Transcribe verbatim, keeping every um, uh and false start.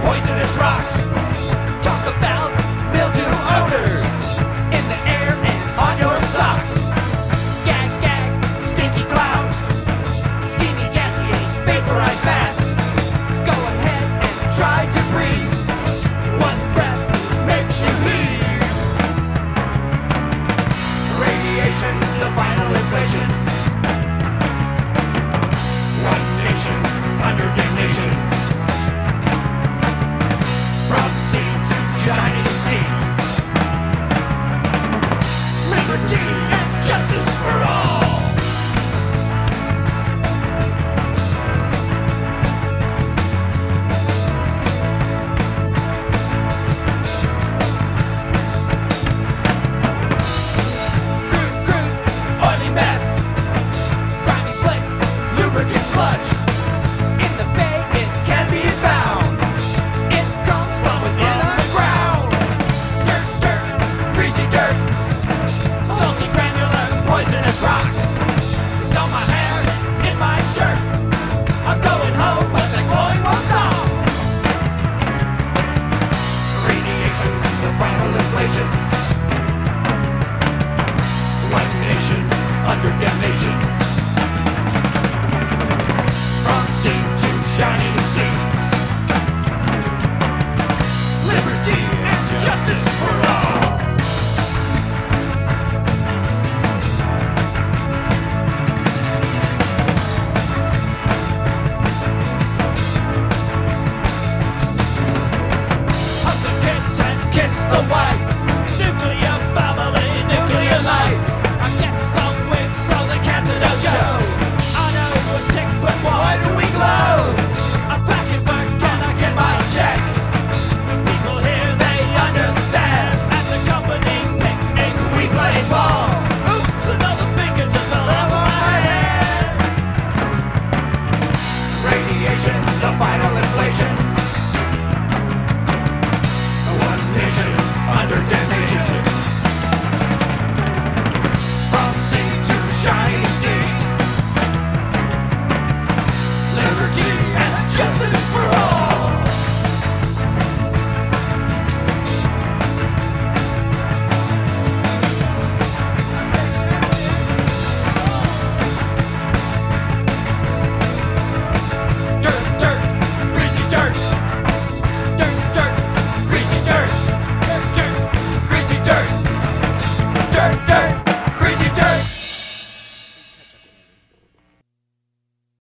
poisonous rocks. Talk about mildew odors in the air and on your socks. Gag, gag, stinky cloud, steamy gaseous vaporized mass. Go ahead and try to breathe. One breath makes you heave. Radiation, the final inflation. One nation under damnation. From sea to shining sea. Liberty and justice for all. Crude, crude, oily mess. Grimy slick, lubricant sludge. In the bay it can be found. It comes from within the ground. Dirt, dirt, greasy dirt. Salty granular, poisonous rocks. It's on my hair, it's in my shirt. I'm going home, but the glowing won't stop. Radiation, the final inflation. One nation under damnation. From sea to shining sea. Liberty and justice for all. Hug the kids and kiss the wife. Nuclear family, nuclear life. I get some wigs so the cancer don't show. I know it was tick, but why do we glow? I'm back at work and I get my check. People here, they understand. At the company picnic, we play ball. Oops, another finger just fell off my head. Radiation, the final